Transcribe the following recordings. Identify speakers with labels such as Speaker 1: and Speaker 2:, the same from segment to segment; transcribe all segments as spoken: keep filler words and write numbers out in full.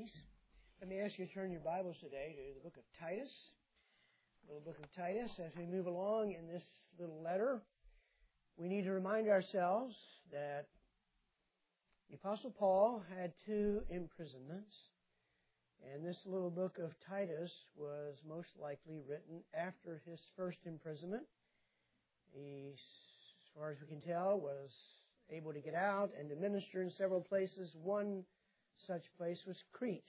Speaker 1: ladies. Let me ask you to turn your Bibles today to the book of Titus. The little book of Titus. As we move along in this little letter, we need to remind ourselves that the Apostle Paul had two imprisonments. And this little book of Titus was most likely written after his first imprisonment. He, as far as we can tell, was able to get out and to minister in several places. One such place was Crete,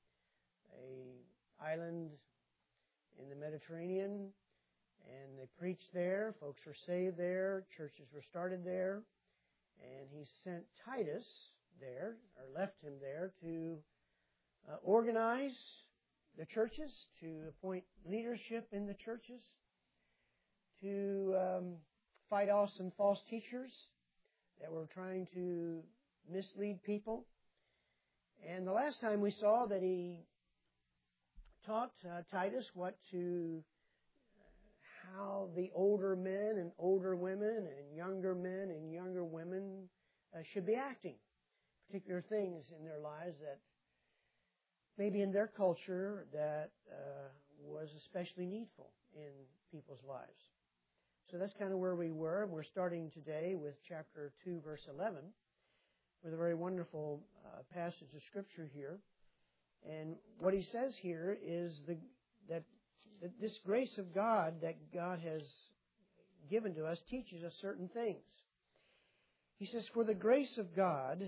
Speaker 1: an island in the Mediterranean, and they preached there. Folks were saved there. Churches were started there. And he sent Titus there, or left him there, to uh, organize the churches, to appoint leadership in the churches, to um, fight off some false teachers that were trying to mislead people. And the last time we saw that he taught uh, Titus what to, uh, how the older men and older women and younger men and younger women uh, should be acting. Particular things in their lives that maybe in their culture that uh, was especially needful in people's lives. So that's kind of where we were. We're starting today with chapter two, verse eleven, with a very wonderful uh, passage of Scripture here. And what he says here is the, that, that this grace of God that God has given to us teaches us certain things. He says, for the grace of God,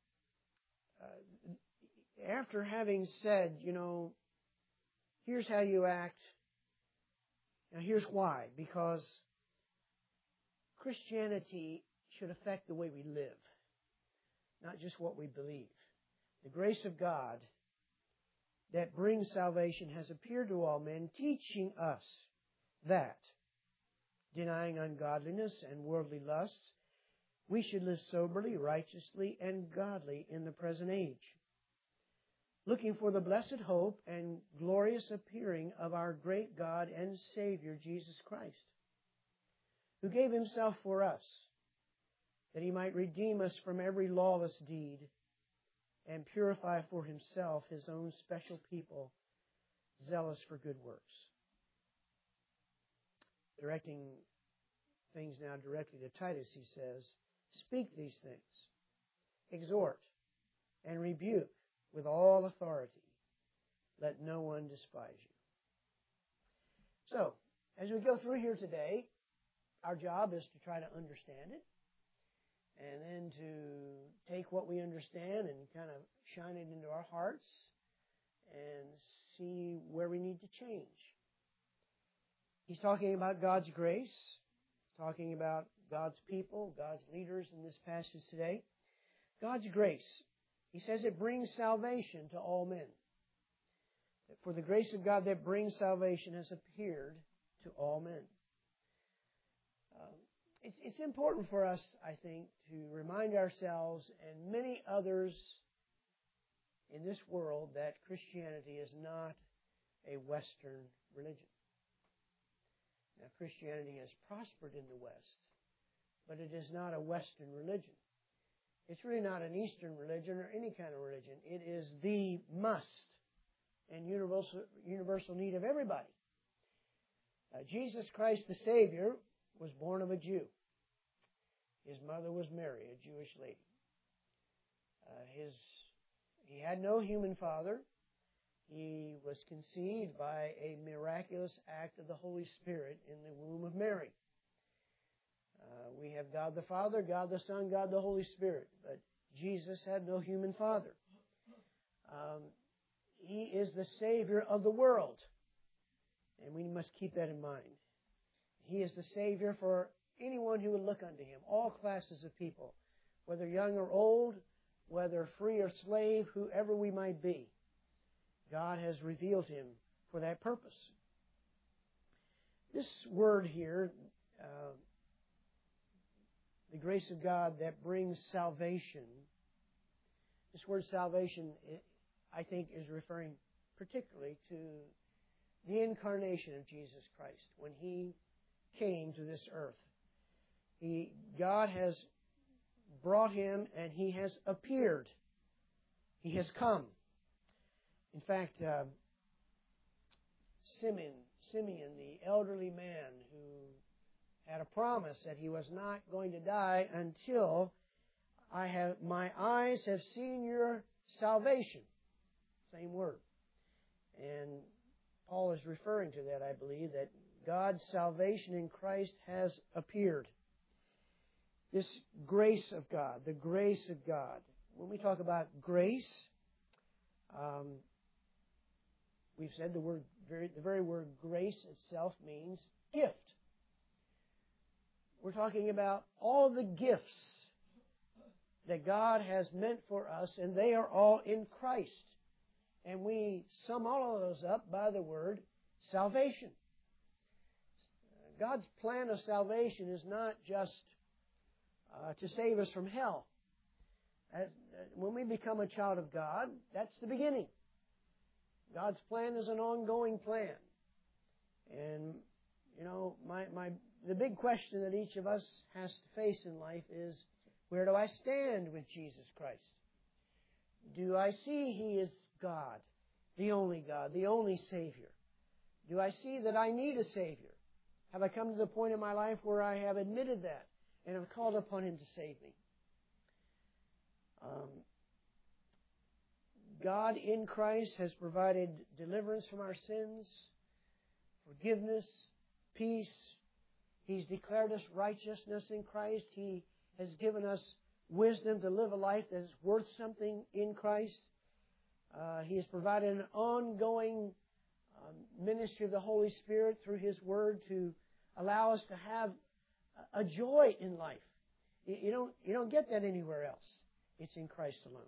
Speaker 1: uh, after having said, you know, here's how you act, now here's why, because Christianity should affect the way we live, not just what we believe. The grace of God that brings salvation has appeared to all men, teaching us that, denying ungodliness and worldly lusts, we should live soberly, righteously, and godly in the present age, looking for the blessed hope and glorious appearing of our great God and Savior, Jesus Christ, who gave Himself for us, that He might redeem us from every lawless deed and purify for Himself His own special people, zealous for good works. Directing things now directly to Titus, he says, speak these things, exhort, and rebuke with all authority. Let no one despise you. So, as we go through here today, our job is to try to understand it, and then to take what we understand and kind of shine it into our hearts and see where we need to change. He's talking about God's grace, talking about God's people, God's leaders in this passage today. God's grace. He says it brings salvation to all men. For the grace of God that brings salvation has appeared to all men. Um, It's, it's important for us, I think, to remind ourselves and many others in this world that Christianity is not a Western religion. Now, Christianity has prospered in the West, but it is not a Western religion. It's really not an Eastern religion or any kind of religion. It is the must and universal, universal need of everybody. Uh, Jesus Christ the Savior was born of a Jew. His mother was Mary, a Jewish lady. Uh, his, he had no human father. He was conceived by a miraculous act of the Holy Spirit in the womb of Mary. Uh, we have God the Father, God the Son, God the Holy Spirit. But Jesus had no human father. Um, he is the Savior of the world. And we must keep that in mind. He is the Savior for anyone who would look unto Him, all classes of people, whether young or old, whether free or slave, whoever we might be. God has revealed Him for that purpose. This word here, uh, the grace of God that brings salvation, this word salvation, I think, is referring particularly to the incarnation of Jesus Christ when He came to this earth. He, God has brought Him and He has appeared. He has come. In fact, uh, Simeon, Simeon, the elderly man who had a promise that he was not going to die until I have my eyes have seen your salvation. Same word. And Paul is referring to that, I believe, that God's salvation in Christ has appeared. This grace of God, the grace of God. When we talk about grace, um, we've said the word, very, the very word grace itself means gift. We're talking about all the gifts that God has meant for us, and they are all in Christ. And we sum all of those up by the word salvation. God's plan of salvation is not just uh, to save us from hell. As, when we become a child of God, that's the beginning. God's plan is an ongoing plan. And, you know, my, my the big question that each of us has to face in life is, where do I stand with Jesus Christ? Do I see He is God, the only God, the only Savior? Do I see that I need a Savior? Have I come to the point in my life where I have admitted that and have called upon Him to save me? Um, God in Christ has provided deliverance from our sins, forgiveness, peace. He's declared us righteousness in Christ. He has given us wisdom to live a life that is worth something in Christ. Uh, he has provided an ongoing um, ministry of the Holy Spirit through His Word to allow us to have a joy in life. You, you don't, you don't get that anywhere else. It's in Christ alone.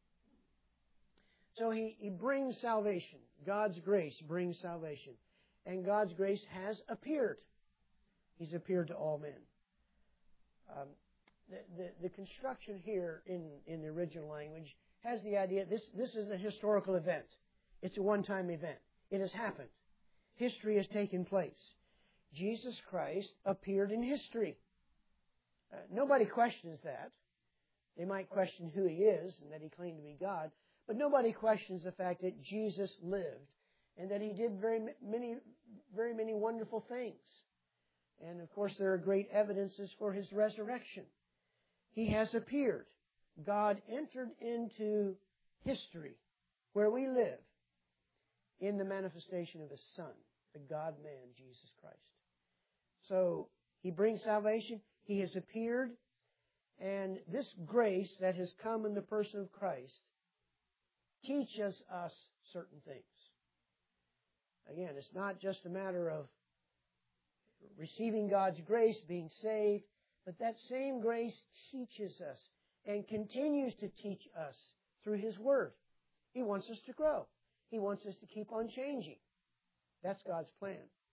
Speaker 1: So he, he brings salvation. God's grace brings salvation. And God's grace has appeared. He's appeared to all men. Um, the, the, the construction here in, in the original language has the idea this, this is a historical event. It's a one-time event. It has happened. History has taken place. Jesus Christ appeared in history. Uh, nobody questions that. They might question who He is and that He claimed to be God, but nobody questions the fact that Jesus lived and that He did very many, very many wonderful things. And of course, there are great evidences for His resurrection. He has appeared. God entered into history where we live in the manifestation of His Son, the God-man, Jesus Christ. So He brings salvation. He has appeared. And this grace that has come in the person of Christ teaches us certain things. Again, it's not just a matter of receiving God's grace, being saved, but that same grace teaches us and continues to teach us through His Word. He wants us to grow. He wants us to keep on changing. That's God's plan.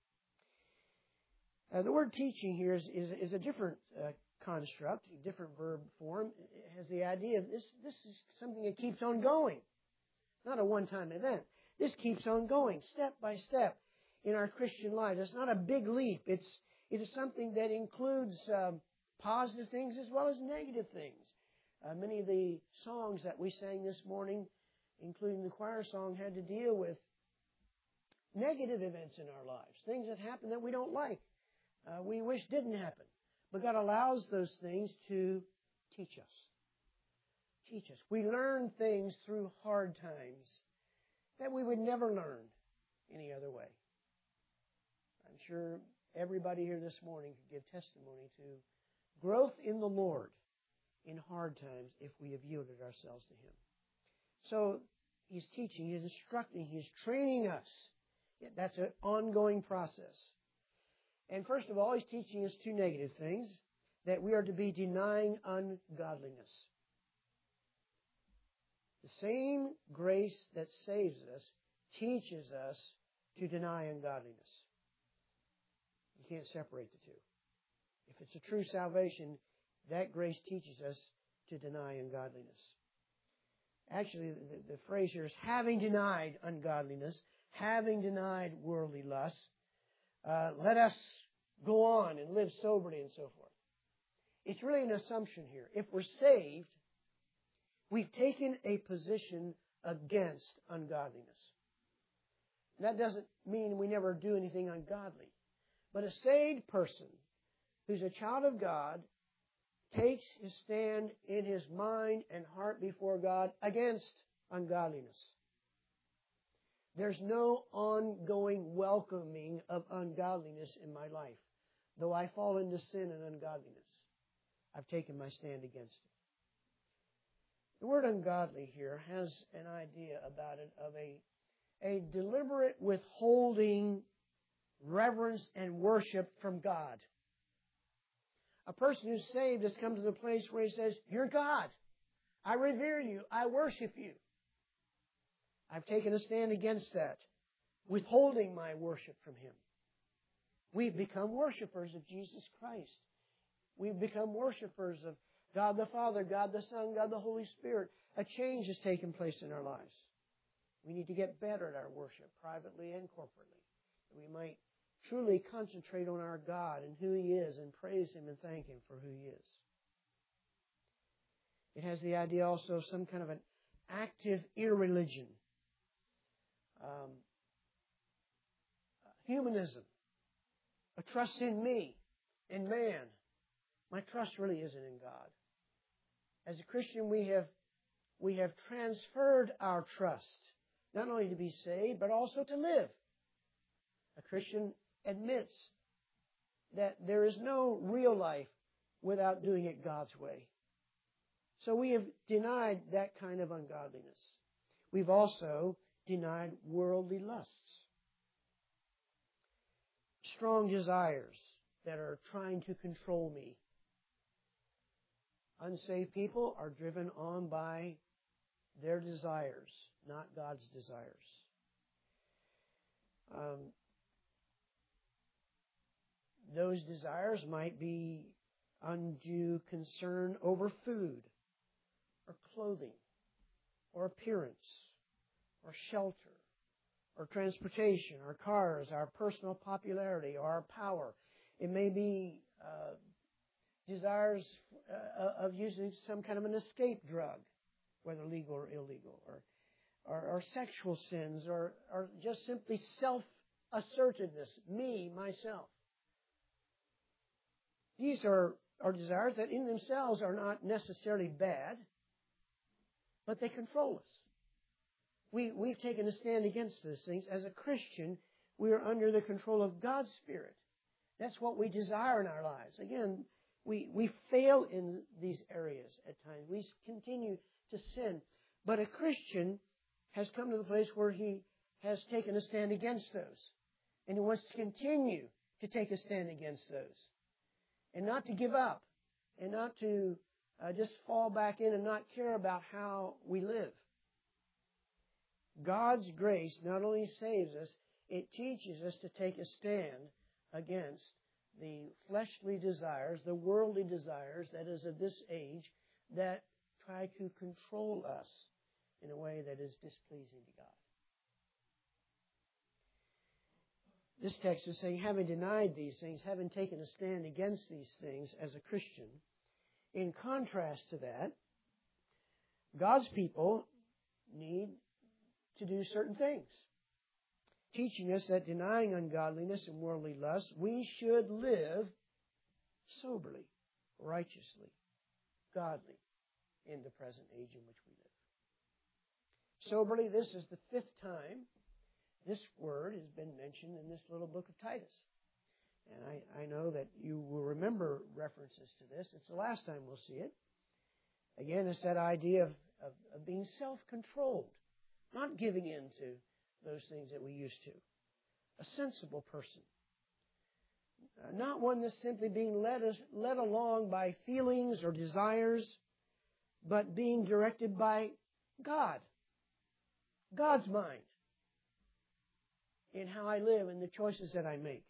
Speaker 1: Uh, the word teaching here is, is, is a different uh, construct, a different verb form. It has the idea of this, this is something that keeps on going, not a one-time event. This keeps on going, step by step, in our Christian life. It's not a big leap. It's, it is something that includes um, positive things as well as negative things. Uh, many of the songs that we sang this morning, including the choir song, had to deal with negative events in our lives, things that happen that we don't like, uh, we wish didn't happen. But God allows those things to teach us. Teach us. We learn things through hard times that we would never learn any other way. I'm sure everybody here this morning could give testimony to growth in the Lord in hard times if we have yielded ourselves to Him. So He's teaching, He's instructing, He's training us. That's an ongoing process. And first of all, He's teaching us two negative things, that we are to be denying ungodliness. The same grace that saves us teaches us to deny ungodliness. You can't separate the two. If it's a true salvation, that grace teaches us to deny ungodliness. Actually, the, the phrase here is having denied ungodliness, having denied worldly lusts, uh, let us go on and live soberly and so forth. It's really an assumption here. If we're saved, we've taken a position against ungodliness. That doesn't mean we never do anything ungodly. But a saved person who's a child of God takes his stand in his mind and heart before God against ungodliness. There's no ongoing welcoming of ungodliness in my life. Though I fall into sin and ungodliness, I've taken my stand against it. The word ungodly here has an idea about it of a, a deliberate withholding reverence and worship from God. A person who's saved has come to the place where he says, "You're God. I revere you. I worship you." I've taken a stand against that, withholding my worship from Him. We've become worshipers of Jesus Christ. We've become worshipers of God the Father, God the Son, God the Holy Spirit. A change has taken place in our lives. We need to get better at our worship, privately and corporately, that we might truly concentrate on our God and who He is and praise Him and thank Him for who He is. It has the idea also of some kind of an active irreligion. Um, humanism. A trust in me, in man. My trust really isn't in God. As a Christian, we have we have transferred our trust, not only to be saved, but also to live. A Christian admits that there is no real life without doing it God's way. So we have denied that kind of ungodliness. We've also denied worldly lusts. Strong desires that are trying to control me. Unsaved people are driven on by their desires, not God's desires. Um, those desires might be undue concern over food, or clothing, or appearance, or shelter, or transportation, or cars, our personal popularity, or our power. It may be uh, desires uh, of using some kind of an escape drug, whether legal or illegal, or, or, or sexual sins, or, or just simply self-assertiveness, me, myself. These are, are desires that in themselves are not necessarily bad, but they control us. We, we've taken a stand against those things. As a Christian, we are under the control of God's Spirit. That's what we desire in our lives. Again, we, we fail in these areas at times. We continue to sin. But a Christian has come to the place where he has taken a stand against those. And he wants to continue to take a stand against those. And not to give up. And not to uh, just fall back in and not care about how we live. God's grace not only saves us, it teaches us to take a stand against the fleshly desires, the worldly desires, that is of this age, that try to control us in a way that is displeasing to God. This text is saying, having denied these things, having taken a stand against these things as a Christian, in contrast to that, God's people need to do certain things, teaching us that denying ungodliness and worldly lust, we should live soberly, righteously, godly in the present age in which we live. Soberly, this is the fifth time this word has been mentioned in this little book of Titus. And I, I know that you will remember references to this. It's the last time we'll see it. Again, it's that idea of, of, of being self-controlled, not giving in to those things that we used to. A sensible person. Uh, not one that's simply being led, us, led along by feelings or desires, but being directed by God. God's mind in how I live and the choices that I make.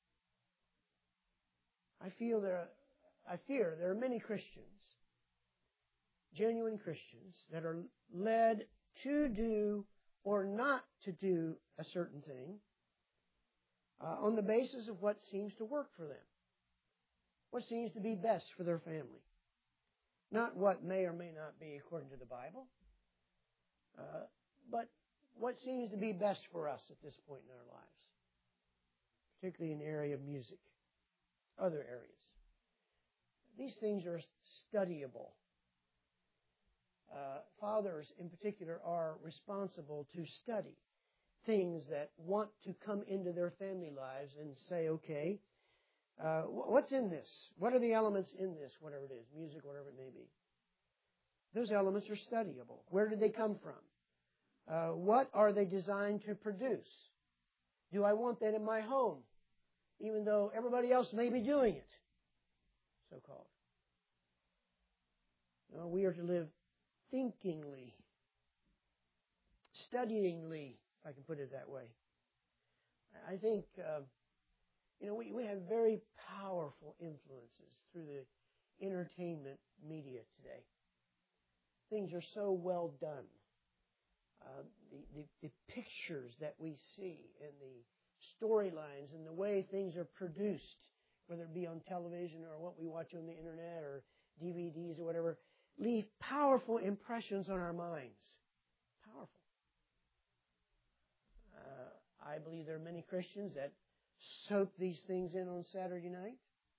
Speaker 1: I feel there are, I fear there are many Christians, genuine Christians, that are led to do or not to do a certain thing uh, on the basis of what seems to work for them, what seems to be best for their family, not what may or may not be according to the Bible. Uh, but what seems to be best for us at this point in our lives, particularly in the area of music, other areas. These things are studyable. Uh, fathers, in particular, are responsible to study things that want to come into their family lives and say, okay, uh, what's in this? What are the elements in this, whatever it is, music, whatever it may be? Those elements are studyable. Where did they come from? Uh, what are they designed to produce? Do I want that in my home, even though everybody else may be doing it, so-called? No, we are to live thinkingly, studyingly, if I can put it that way. I think, uh, you know, we, we have very powerful influences through the entertainment media today. Things are so well done. Uh, the, the, the pictures that we see and the storylines and the way things are produced, whether it be on television or what we watch on the internet or D V Ds or whatever, leave powerful impressions on our minds. Powerful. Uh, I believe there are many Christians that soak these things in on Saturday night.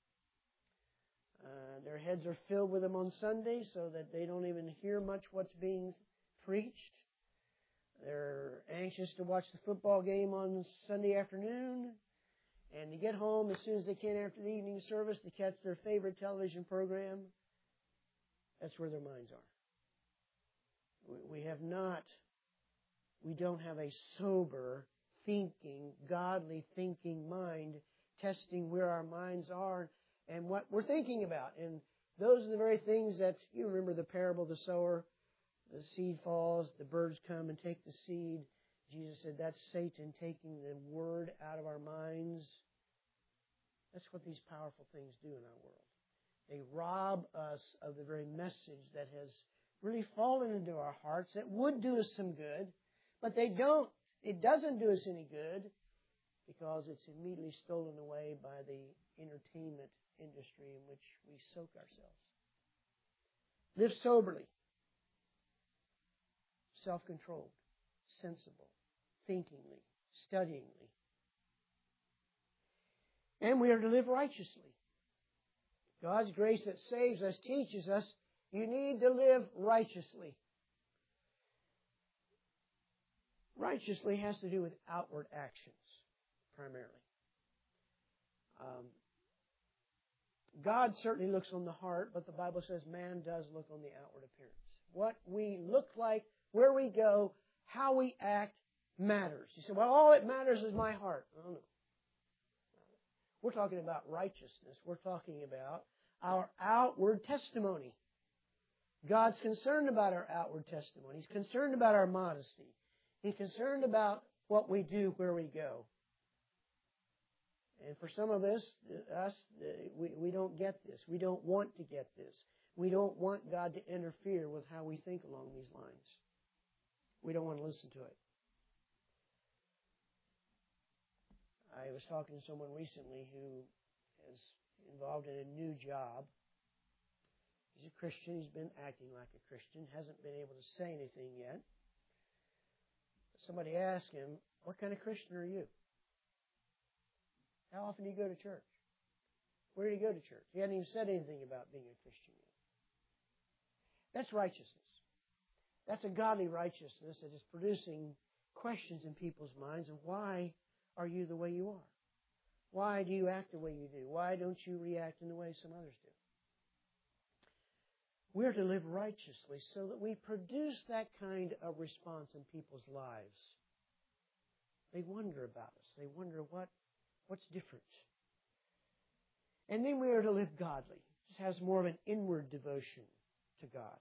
Speaker 1: Uh, their heads are filled with them on Sunday so that they don't even hear much what's being preached. They're anxious to watch the football game on Sunday afternoon and to get home as soon as they can after the evening service to catch their favorite television program. That's where their minds are. We have not, we don't have a sober, thinking, godly thinking mind, testing where our minds are and what we're thinking about. And those are the very things that, you remember the parable of the sower. The seed falls, the birds come and take the seed. Jesus said that's Satan taking the word out of our minds. That's what these powerful things do in our world. They rob us of the very message that has really fallen into our hearts that would do us some good, but they don't. It doesn't do us any good because it's immediately stolen away by the entertainment industry in which we soak ourselves. Live soberly, self-controlled, sensible, thinkingly, studyingly. And we are to live righteously. God's grace that saves us teaches us you need to live righteously. Righteously has to do with outward actions, primarily. Um, God certainly looks on the heart, but the Bible says man does look on the outward appearance. What we look like, where we go, how we act matters. You say, well, all that matters is my heart. Oh, no. We're talking about righteousness. We're talking about our outward testimony. God's concerned about our outward testimony. He's concerned about our modesty. He's concerned about what we do where we go. And for some of us, us we, we don't get this. We don't want to get this. We don't want God to interfere with how we think along these lines. We don't want to listen to it. I was talking to someone recently who is involved in a new job. He's a Christian. He's been acting like a Christian. Hasn't been able to say anything yet. Somebody asked him, what kind of Christian are you? How often do you go to church? Where do you go to church? He hadn't even said anything about being a Christian yet. That's righteousness. That's a godly righteousness that is producing questions in people's minds of why are you the way you are? Why do you act the way you do? Why don't you react in the way some others do? We're to live righteously so that we produce that kind of response in people's lives. They wonder about us. They wonder what, what's different. And then we are to live godly. Just has more of an inward devotion to God.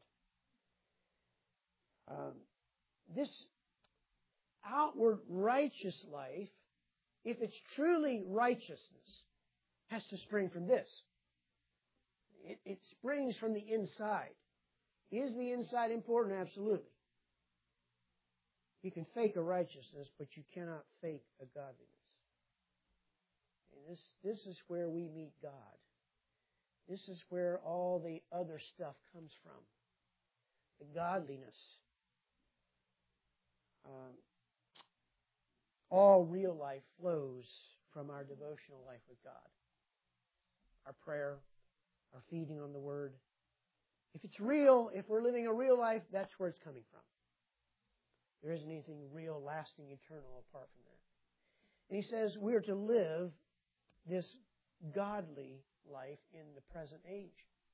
Speaker 1: Um, this outward righteous life, if it's truly righteousness, has to spring from this. It, it springs from the inside. Is the inside important? Absolutely. You can fake a righteousness, but you cannot fake a godliness. And this, this is where we meet God. This is where all the other stuff comes from. The godliness Um, all real life flows from our devotional life with God. Our prayer, our feeding on the Word. If it's real, if we're living a real life, that's where it's coming from. There isn't anything real, lasting, eternal apart from that. And he says we're to live this godly life in the present age.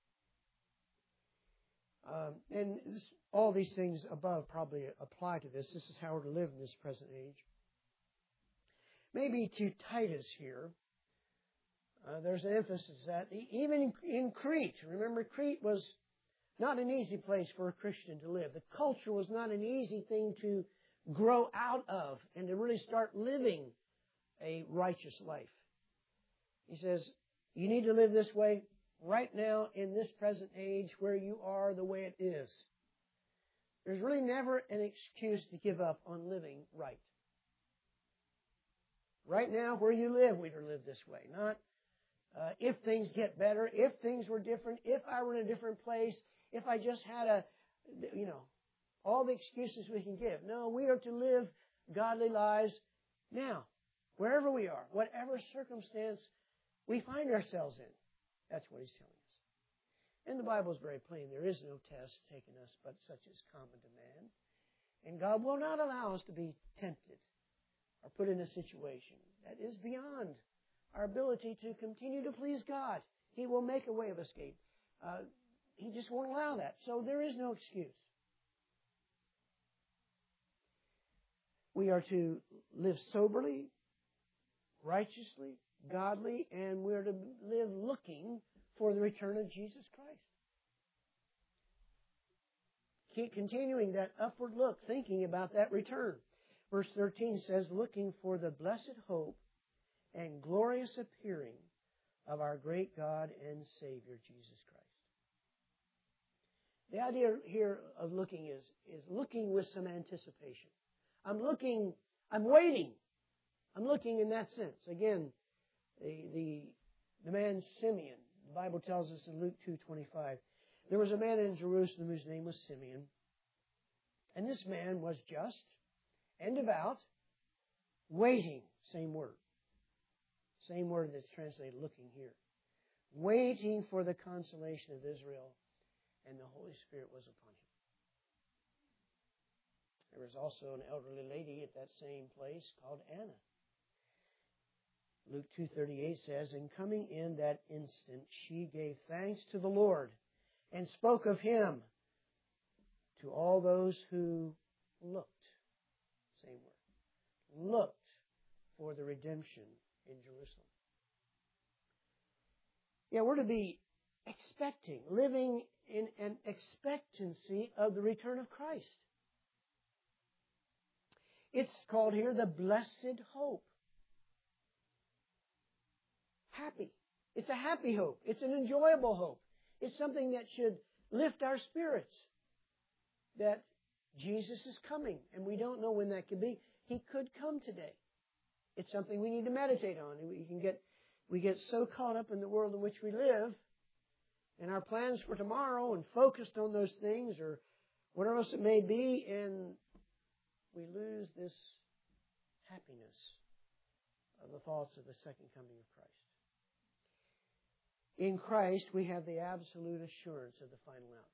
Speaker 1: Um, and this, all these things above probably apply to this. This is how we're to live in this present age. Maybe to Titus here, uh, there's an emphasis that even in Crete, remember Crete was not an easy place for a Christian to live. The culture was not an easy thing to grow out of and to really start living a righteous life. He says, you need to live this way right now in this present age where you are the way it is. There's really never an excuse to give up on living right. Right now, where you live, we're to live this way. Not uh, if things get better, if things were different, if I were in a different place, if I just had a, you know, all the excuses we can give. No, we are to live godly lives now, wherever we are, whatever circumstance we find ourselves in. That's what he's telling us. And the Bible is very plain. There is no test taken us but such as common to man. And God will not allow us to be tempted or put in a situation that is beyond our ability to continue to please God. He will make a way of escape. Uh, he just won't allow that. So there is no excuse. We are to live soberly, righteously, godly, and we're to live looking for the return of Jesus Christ. Keep continuing that upward look, thinking about that return. Verse thirteen says, looking for the blessed hope and glorious appearing of our great God and Savior, Jesus Christ. The idea here of looking is, is looking with some anticipation. I'm looking, I'm waiting. I'm looking in that sense. Again, the, the, the man Simeon, the Bible tells us in Luke two twenty-five, there was a man in Jerusalem whose name was Simeon. And this man was just and devout, waiting, same word. Same word that's translated looking here. Waiting for the consolation of Israel, and the Holy Spirit was upon him. There was also an elderly lady at that same place called Anna. Luke two thirty-eight says, and coming in that instant, she gave thanks to the Lord and spoke of him to all those who looked. Same word. Looked for the redemption in Jerusalem. Yeah, we're to be expecting, living in an expectancy of the return of Christ. It's called here the blessed hope. Happy. It's a happy hope. It's an enjoyable hope. It's something that should lift our spirits. That Jesus is coming, and we don't know when that could be. He could come today. It's something we need to meditate on. We can get, we get so caught up in the world in which we live, and our plans for tomorrow, and focused on those things, or whatever else it may be, and we lose this happiness of the thoughts of the second coming of Christ. In Christ, we have the absolute assurance of the final outcome.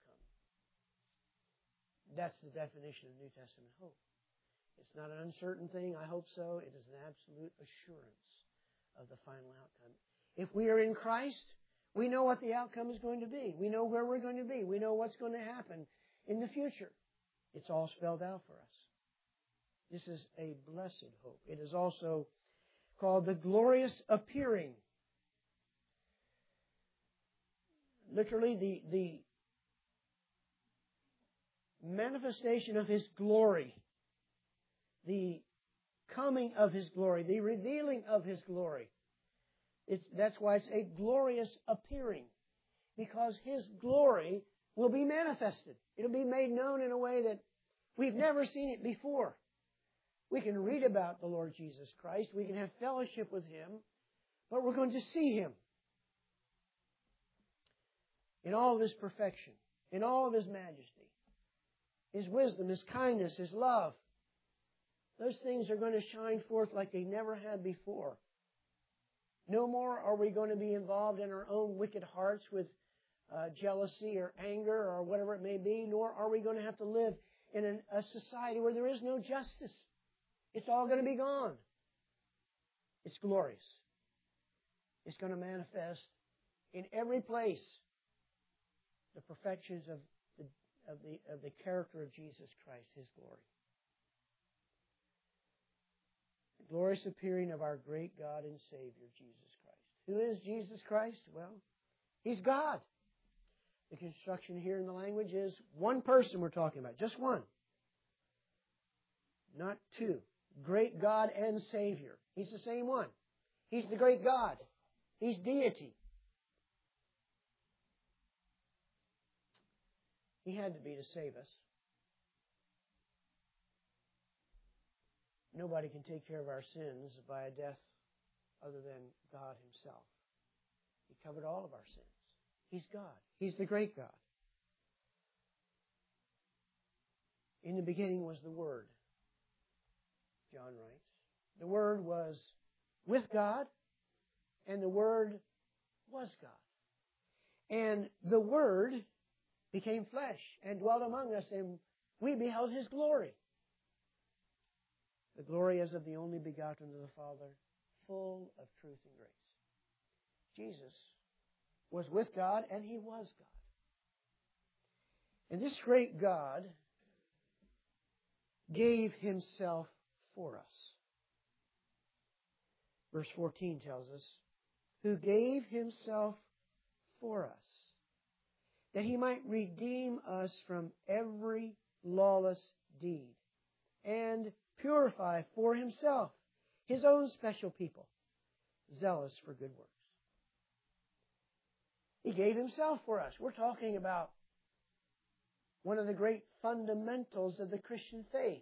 Speaker 1: That's the definition of New Testament hope. It's not an uncertain thing, I hope so. It is an absolute assurance of the final outcome. If we are in Christ, we know what the outcome is going to be. We know where we're going to be. We know what's going to happen in the future. It's all spelled out for us. This is a blessed hope. It is also called the glorious appearing. Literally, the, the manifestation of His glory. The coming of His glory. The revealing of His glory. It's, that's why it's a glorious appearing. Because His glory will be manifested. It'll be made known in a way that we've never seen it before. We can read about the Lord Jesus Christ. We can have fellowship with Him. But we're going to see Him in all of His perfection, in all of His majesty, His wisdom, His kindness, His love. Those things are going to shine forth like they never had before. No more are we going to be involved in our own wicked hearts with uh, jealousy or anger or whatever it may be, nor are we going to have to live in an, a society where there is no justice. It's all going to be gone. It's glorious. It's going to manifest in every place the perfections of the, of the, of the character of Jesus Christ, His glory. The glorious appearing of our great God and Savior, Jesus Christ. Who is Jesus Christ? Well, He's God. The construction here in the language is one person we're talking about, just one. Not two. Great God and Savior. He's the same one. He's the great God. He's deity. He had to be to save us. Nobody can take care of our sins by a death other than God Himself. He covered all of our sins. He's God. He's the great God. In the beginning was the Word, John writes. The Word was with God, and the Word was God. And the Word became flesh and dwelt among us, and we beheld His glory. The glory as of the only begotten of the Father, full of truth and grace. Jesus was with God, and He was God. And this great God gave Himself for us. Verse fourteen tells us, who gave Himself for us, that He might redeem us from every lawless deed, and purify for Himself His own special people, zealous for good works. He gave Himself for us. We're talking about one of the great fundamentals of the Christian faith.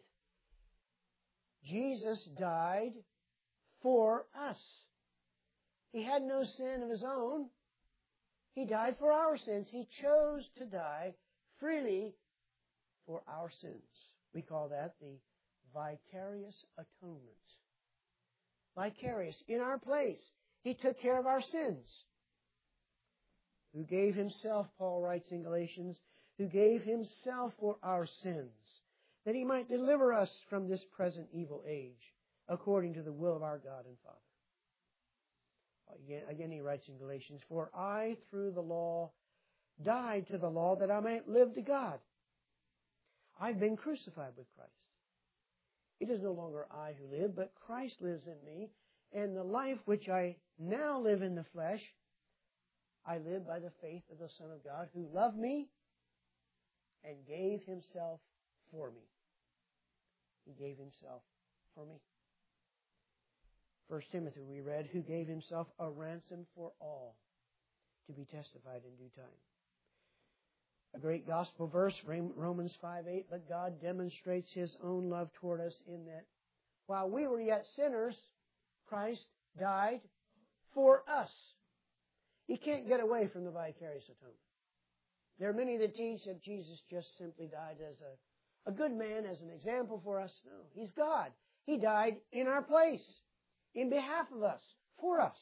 Speaker 1: Jesus died for us. He had no sin of His own. He died for our sins. He chose to die freely for our sins. We call that the vicarious atonement. Vicarious. In our place. He took care of our sins. Who gave Himself, Paul writes in Galatians, who gave Himself for our sins, that He might deliver us from this present evil age, according to the will of our God and Father. Again, again he writes in Galatians, for I, through the law, died to the law that I might live to God. I've been crucified with Christ. It is no longer I who live, but Christ lives in me, and the life which I now live in the flesh, I live by the faith of the Son of God, who loved me and gave Himself for me. He gave Himself for me. First Timothy we read, who gave Himself a ransom for all, to be testified in due time. A great gospel verse, Romans five eight, but God demonstrates His own love toward us in that while we were yet sinners, Christ died for us. You can't get away from the vicarious atonement. There are many that teach that Jesus just simply died as a, a good man, as an example for us. No, He's God. He died in our place, in behalf of us, for us.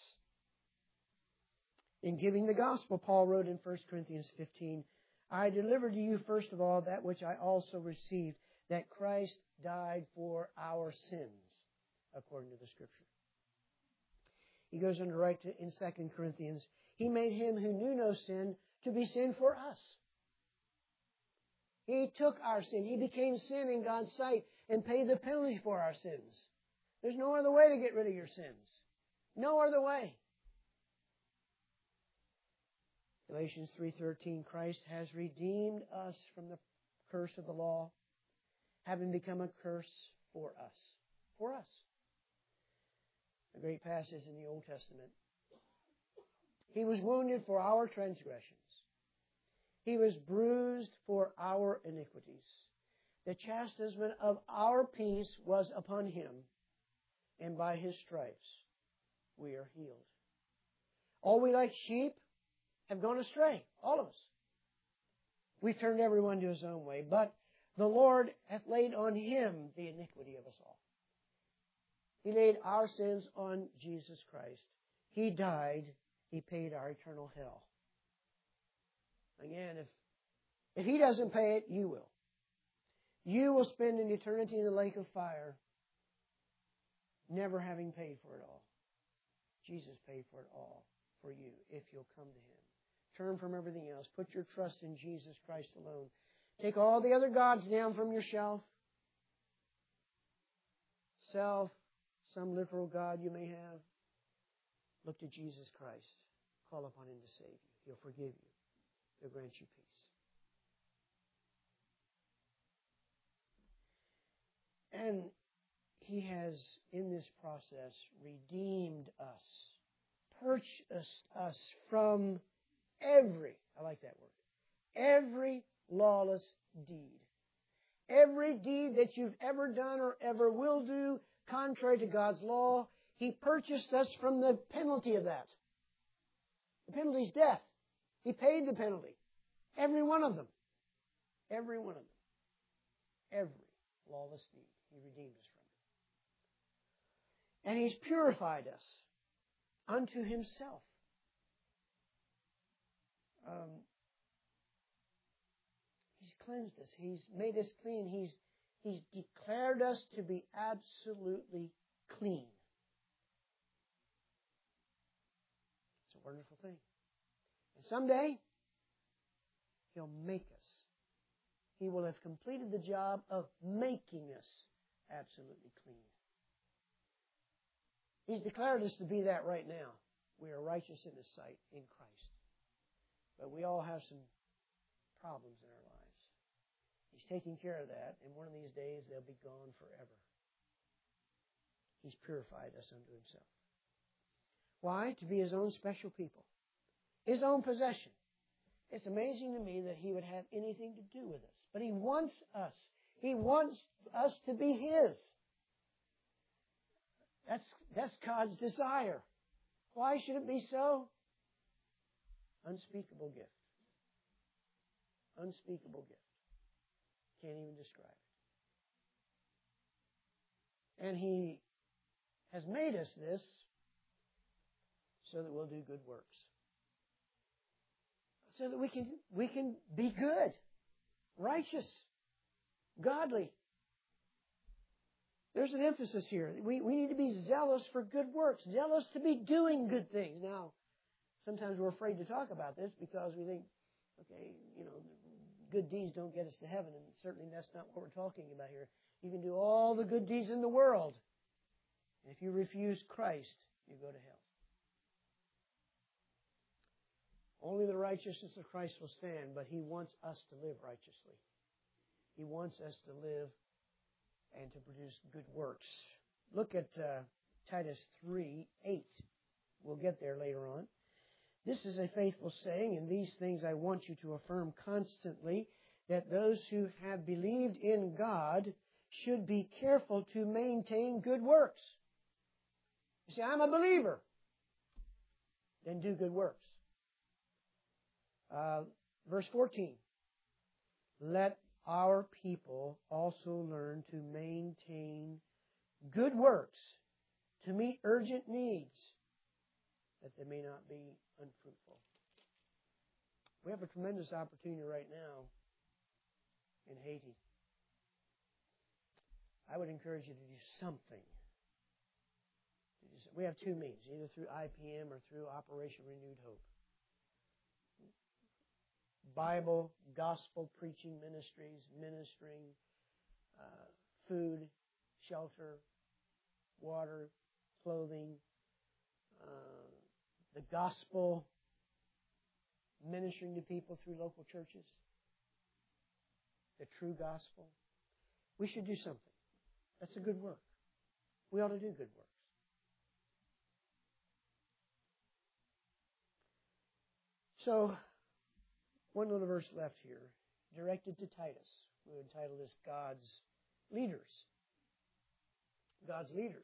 Speaker 1: In giving the gospel, Paul wrote in First Corinthians fifteen, I delivered to you first of all that which I also received, that Christ died for our sins, according to the Scripture. He goes on to write to, in Second Corinthians, He made Him who knew no sin to be sin for us. He took our sin. He became sin in God's sight and paid the penalty for our sins. There's no other way to get rid of your sins. No other way. Galatians three thirteen, Christ has redeemed us from the curse of the law, having become a curse for us. For us. A great passage in the Old Testament. He was wounded for our transgressions. He was bruised for our iniquities. The chastisement of our peace was upon Him, and by His stripes we are healed. All we like sheep have gone astray, all of us. We've turned everyone to his own way, but the Lord hath laid on Him the iniquity of us all. He laid our sins on Jesus Christ. He died. He paid our eternal hell. Again, if, if He doesn't pay it, you will. You will spend an eternity in the lake of fire, never having paid for it all. Jesus paid for it all for you if you'll come to Him. Turn from everything else. Put your trust in Jesus Christ alone. Take all the other gods down from your shelf. Self, some literal God you may have. Look to Jesus Christ. Call upon Him to save you. He'll forgive you. He'll grant you peace. And He has, in this process, redeemed us, purchased us from every, I like that word, every lawless deed. Every deed that you've ever done or ever will do, contrary to God's law, He purchased us from the penalty of that. The penalty is death. He paid the penalty. Every one of them. Every one of them. Every lawless deed. He redeemed us from it. And He's purified us unto Himself. Um, he's cleansed us. He's made us clean. He's, he's declared us to be absolutely clean. It's a wonderful thing. And someday, He'll make us. He will have completed the job of making us absolutely clean. He's declared us to be that right now. We are righteous in His sight in Christ. But we all have some problems in our lives. He's taking care of that, and one of these days they'll be gone forever. He's purified us unto Himself. Why? To be His own special people. His own possession. It's amazing to me that He would have anything to do with us. But He wants us. He wants us to be His. That's, that's God's desire. Why should it be so? Unspeakable gift. Unspeakable gift. Can't even describe it. And He has made us this so that we'll do good works. So that we can, we can be good, righteous, godly. There's an emphasis here. We, we need to be zealous for good works, zealous to be doing good things. Now, sometimes we're afraid to talk about this because we think, okay, you know, good deeds don't get us to heaven, and certainly that's not what we're talking about here. You can do all the good deeds in the world. And if you refuse Christ, you go to hell. Only the righteousness of Christ will stand, but He wants us to live righteously. He wants us to live and to produce good works. Look at uh, Titus three eight. We'll get there later on. This is a faithful saying, and these things I want you to affirm constantly, that those who have believed in God should be careful to maintain good works. You say, I'm a believer. Then do good works. Uh, verse fourteen. Let our people also learn to maintain good works, to meet urgent needs, that they may not be unfruitful. We have a tremendous opportunity right now in Haiti. I would encourage you to do something. We have two means, either through I P M or through Operation Renewed Hope. Bible, gospel preaching ministries, ministering, uh, food, shelter, water, clothing, uh, the gospel, ministering to people through local churches, the true gospel. We should do something. That's a good work. We ought to do good works. So, one little verse left here, directed to Titus. We would entitle this God's Leaders. God's Leaders.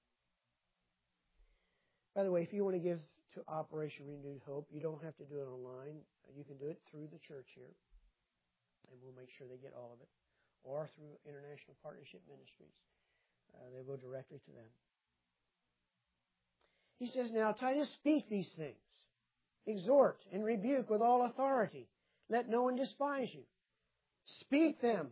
Speaker 1: By the way, if you want to give to Operation Renewed Hope, you don't have to do it online. You can do it through the church here, and we'll make sure they get all of it, or through International Partnership Ministries. Uh, they go directly to them. He says, now, Titus, speak these things. Exhort and rebuke with all authority. Let no one despise you. Speak them.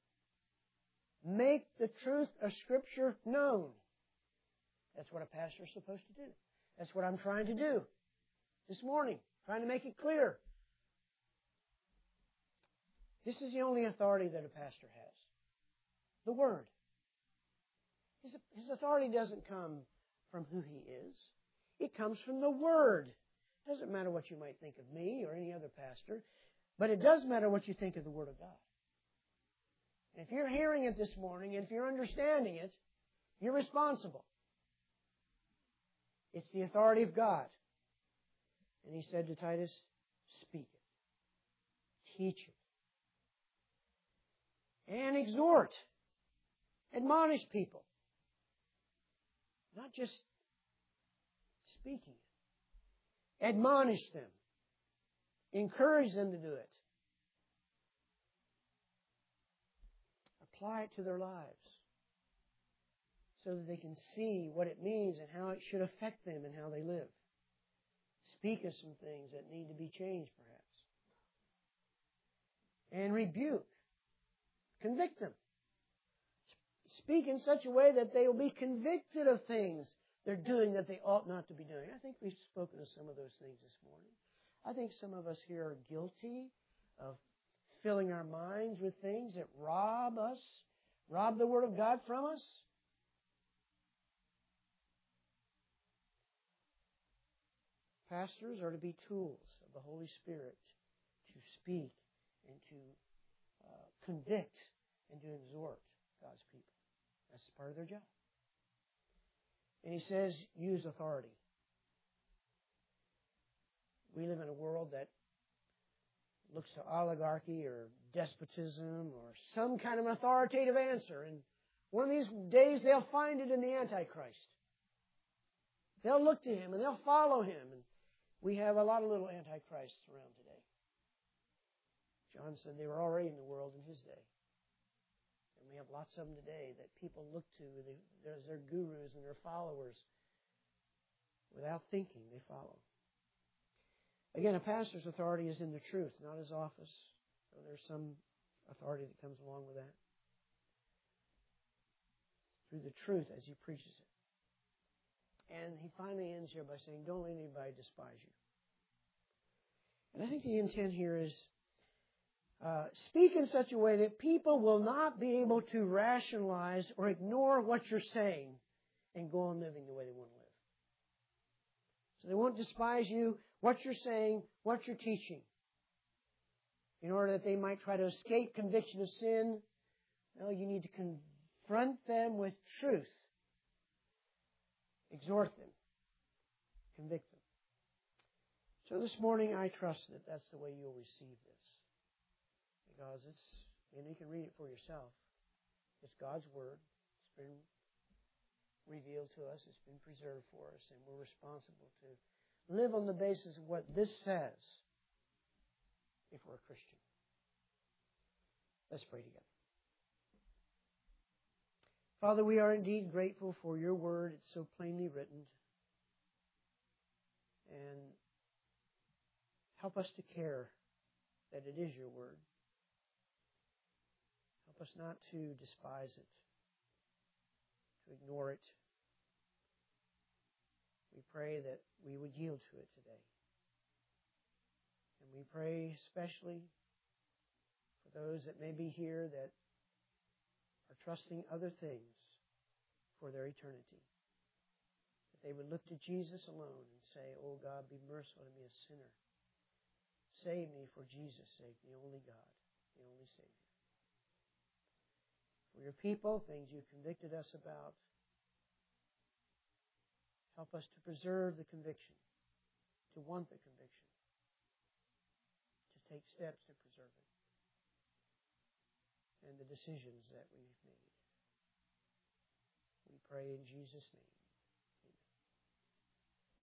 Speaker 1: Make the truth of Scripture known. That's what a pastor is supposed to do. That's what I'm trying to do this morning, trying to make it clear. This is the only authority that a pastor has. The Word. His, his authority doesn't come from who he is. It comes from the Word. It doesn't matter what you might think of me or any other pastor, but it does matter what you think of the Word of God. And if you're hearing it this morning, and if you're understanding it, you're responsible. It's the authority of God. And he said to Titus, speak it. Teach it. And exhort. Admonish people. Not just speaking it. Admonish them. Encourage them to do it. Apply it to their lives so that they can see what it means and how it should affect them and how they live. Speak of some things that need to be changed, perhaps. And rebuke. Convict them. Speak in such a way that they will be convicted of things they're doing that they ought not to be doing. I think we've spoken of some of those things this morning. I think some of us here are guilty of filling our minds with things that rob us, rob the Word of God from us. Pastors are to be tools of the Holy Spirit to speak and to uh, convict and to exhort God's people. That's part of their job. And he says, use authority. We live in a world that looks to oligarchy or despotism or some kind of an authoritative answer. And one of these days they'll find it in the Antichrist. They'll look to him and they'll follow him. And we have a lot of little Antichrists around today. John said they were already in the world in his day. And we have lots of them today that people look to as their gurus and their followers. Without thinking, they follow. Again, a pastor's authority is in the truth, not his office. So there's some authority that comes along with that. Through the truth as he preaches it. And he finally ends here by saying, don't let anybody despise you. And I think the intent here is, uh, speak in such a way that people will not be able to rationalize or ignore what you're saying and go on living the way they want to live. So they won't despise you, what you're saying, what you're teaching. In order that they might try to escape conviction of sin, well, you need to confront them with truth. Exhort them. Convict them. So this morning I trust that that's the way you'll receive this. Because it's, and you can read it for yourself. It's God's Word. It's been revealed to us. It's been preserved for us. And we're responsible to live on the basis of what this says if we're a Christian. Let's pray together. Father, we are indeed grateful for your Word. It's so plainly written. And help us to care that it is your Word. Help us not to despise it, to ignore it. We pray that we would yield to it today. And we pray especially for those that may be here that are trusting other things for their eternity. That they would look to Jesus alone and say, oh God, be merciful to me, a sinner. Save me for Jesus' sake, the only God, the only Savior. For your people, things you've convicted us about, help us to preserve the conviction, to want the conviction, to take steps to preserve it, and the decisions that we've made. We pray in Jesus' name.